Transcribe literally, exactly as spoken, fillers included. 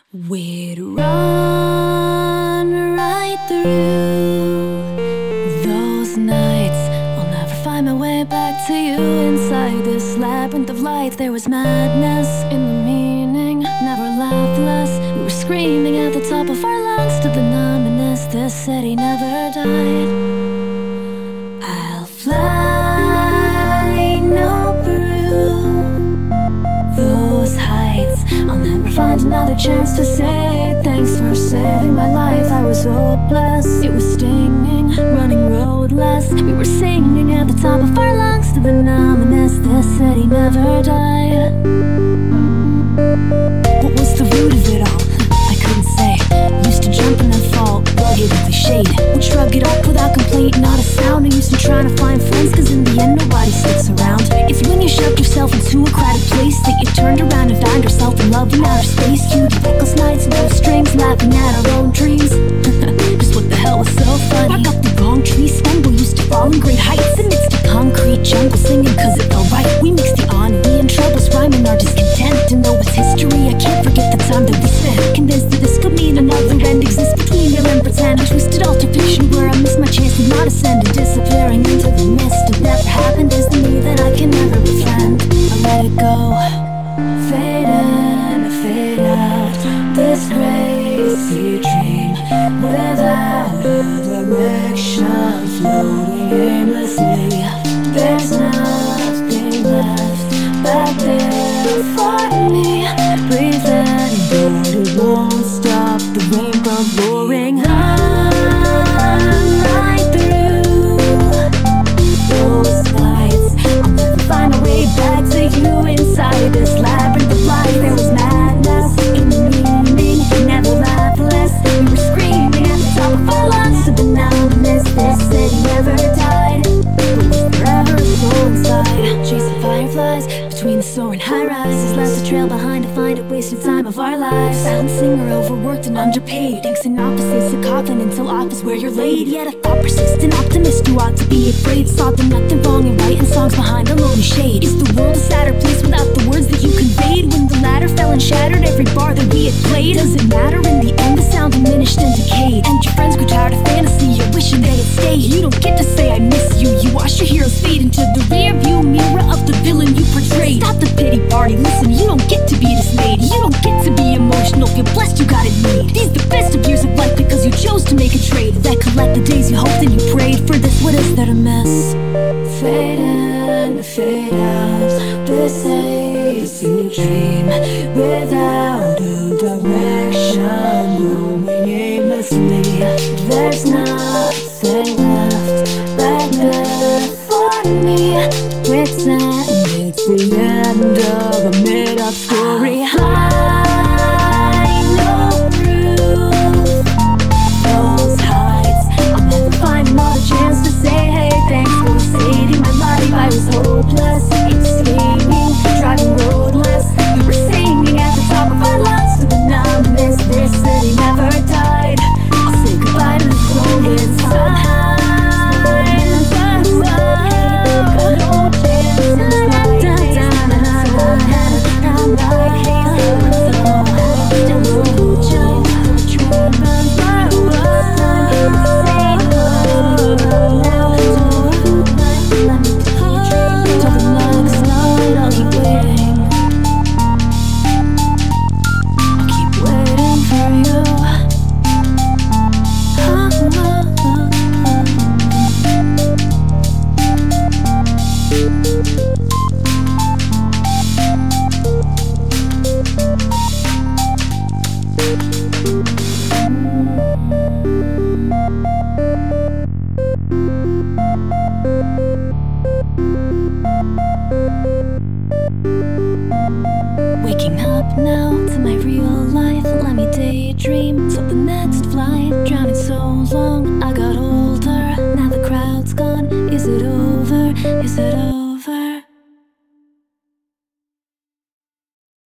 We'd run right through those nights. I'll never find my way back to you. Inside this labyrinth of lights, there was madness in the meaning, never loveless. We were screaming at the top of our lungs to the numbness. This city never died. I'll fly no through those heights. I'll never find another chance to say thanks for saving my life. I was hopeless, it was stinging, running roadless. We were singing at the top of our lungs to the numbness. This city never died. What was the root of it all? I couldn't say. Used to jump and then fall, rugged and cliched. Would shrug it off without complaint, not a sound. I used to try to find friends, cause in the end nobody sticks around. It's when you shoved yourself into a crowded place that you turned around and found yourself in love in outer space. Cute reckless nights, no strings, laughing at our own dreams. Just what the hell was so funny? Bark up the wrong tree, stumble, used to fall in great heights amidst the concrete jungle, singing cause it felt right. We mixed the ennui and troubles, rhyming our discontent. And though it's history, I can't forget the time that we spent, convinced that this could mean another end exists between real and pretend. A twisted alter fiction where I missed my chance to not ascend, and disappearing into the mist. It never happened is the me that I can never befriend. I let it go, fade in, fade out. This crazy dream without a direction, floating aimlessly. There's nothing left back there for me. Breathe in, but it won't stop the rain from pouring. Run right through those nights. I'll never find my way back to you. Inside this labyrinth of life, there was madness in the meaning, never loveless. We were screaming at the top of our lungs to the numbness. This city never died, but was forever a soul inside. Chasing fireflies between the soaring high rises, left a trail behind to find it, wasted time of our lives. Sound singer, overworked and underpaid, thanks in opposites, a coffin until office where you're laid. Yet I thought persistent optimist who ought to be afraid. Saw the nothing wrong in writing songs behind a lonely shade. Is the world a sadder place without the words that you conveyed? When the ladder fell and shattered every bar that we had played, does it matter in the end? The sound diminished and decayed, and your friends grew tired of fantasy. You're wishing they had stayed. You don't get to say I miss you. You watch your heroes fade into the rear view mirror of the villain you portrayed. Stop the pity party, listen, you don't get to be dismayed. You don't get to be emotional, feel blessed you got it made. These the festive years of life because you chose to make a trade. Recollect the days you hoped and you prayed for this. What is there to miss? Fade in, fade out. This hazy dream without a direction, moving aimlessly. There's nothing left back there for me. Pretend it's the end of a made-up story. I know through those heights, I'll never find another chance to say hey thanks for saving my life. I was hopeless, escaping, driving roadless. We were singing at the top of our lungs to the numbness. This city never died. I'll say goodbye to the cold inside. Waking up now to my real life, let me daydream till the next flight. Drowning so long, I got older, now the crowd's gone. Is it over? Is it over?